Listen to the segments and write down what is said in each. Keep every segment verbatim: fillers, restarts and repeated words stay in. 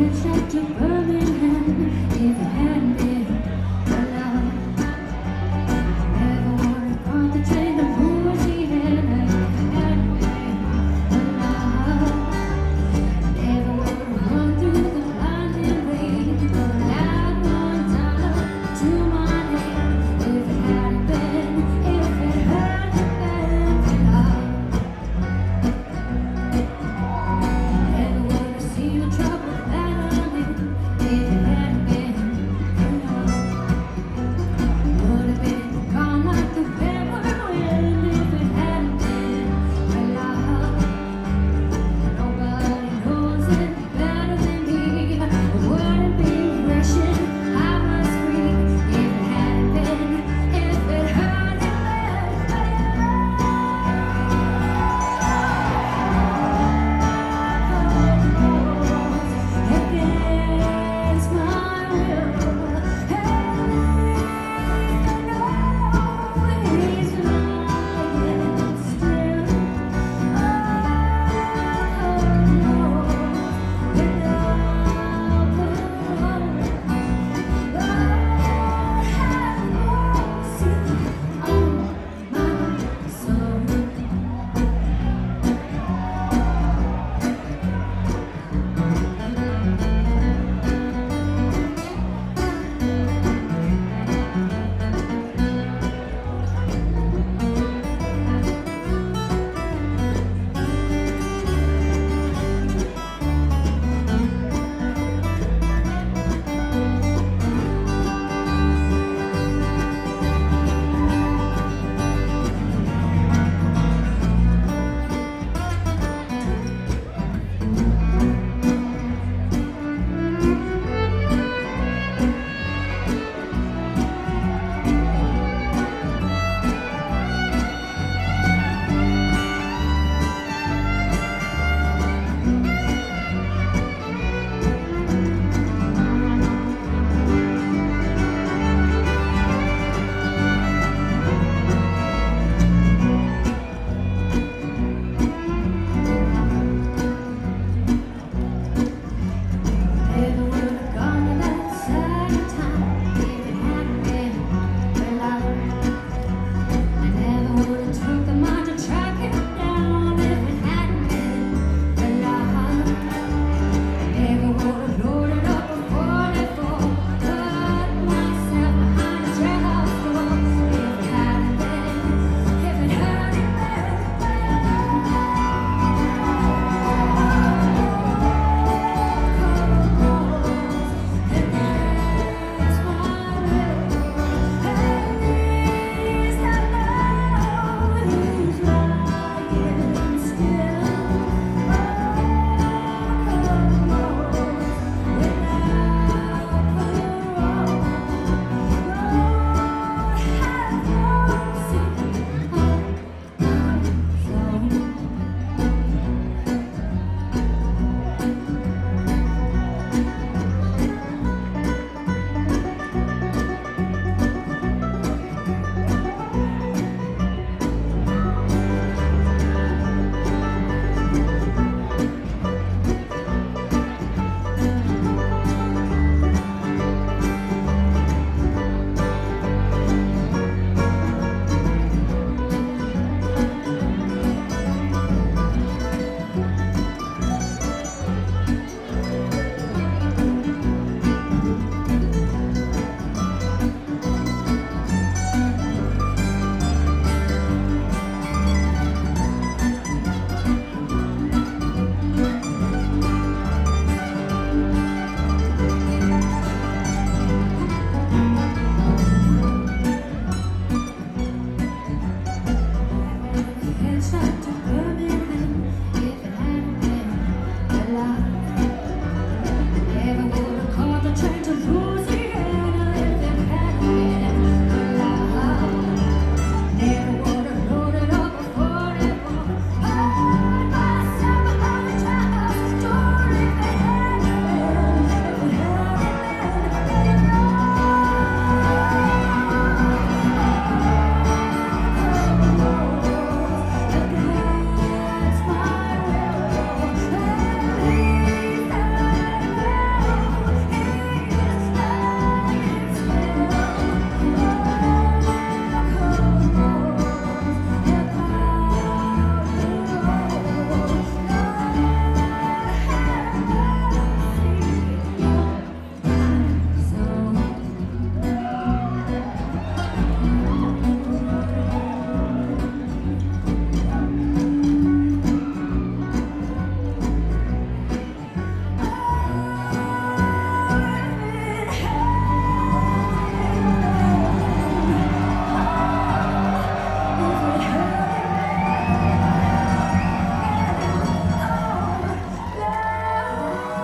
shot to Birmingham if it hadn't been for love. Never would have caught the train to Louisiana if it hadn't been for love. Never would have run through the blinding rain for a loud one dollar to my name if it hadn't been, if it hadn't been for love. Never would have seen the trouble that I'm in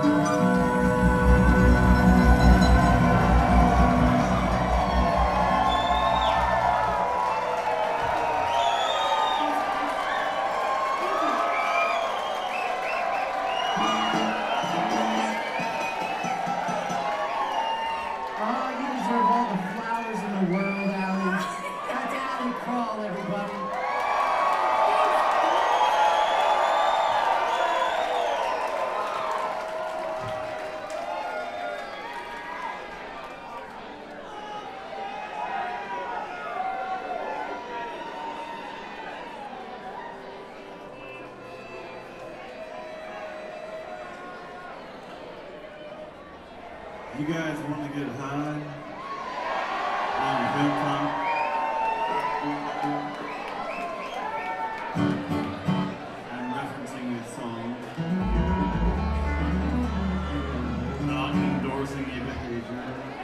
Oh, you deserve all the flowers in the world, Allie. That's Allie Crawl, everybody. You guys want to get high on your hilltop? I'm referencing this song. Not endorsing your behavior.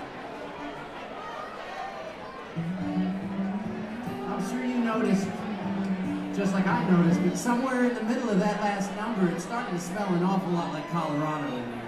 I'm sure you noticed, just like I noticed, but somewhere in the middle of that last number, it's starting to smell an awful lot like Colorado in there.